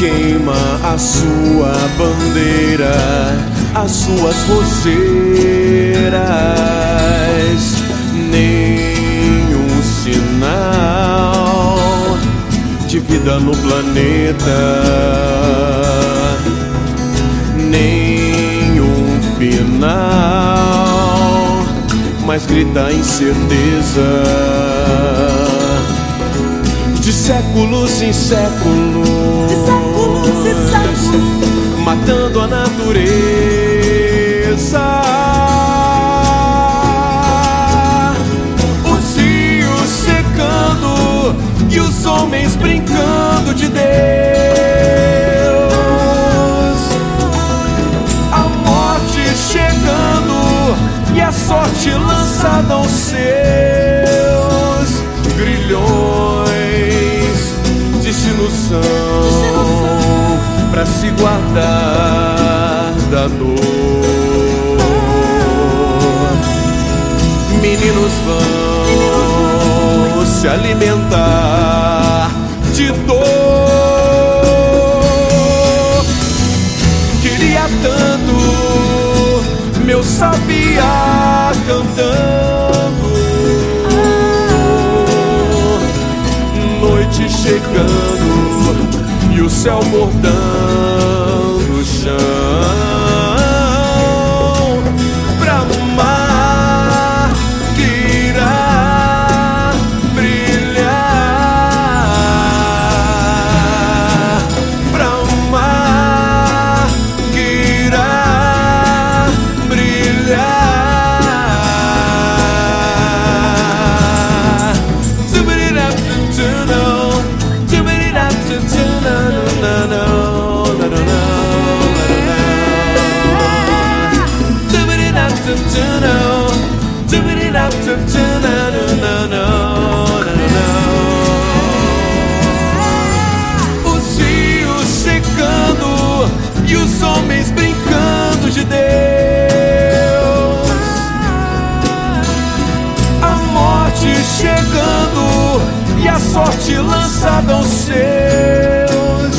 queima a sua bandeira, as suas roseiras. Nenhum sinal de vida no planeta, nenhum final, mas grita a incerteza de séculos em séculos, matando a natureza. Os rios secando e os homens brincando de Deus. A morte chegando e a sorte lançada aos seus grilhões. Destinos são pra se guardar da dor. Meninos vão se alimentar de dor. Queria tanto meu sabiá cantando, noite chegando e o céu bordando o chão, pra o mar que irá brilhar, pra o mar que irá brilhar. Os rios secando e os homens brincando de Deus. A morte chegando e a sorte lançada aos seus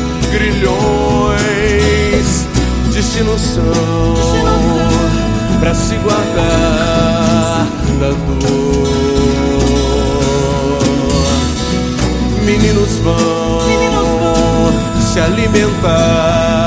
grilhões. Destinos são pra se guardar da dor. Meninos vão se alimentar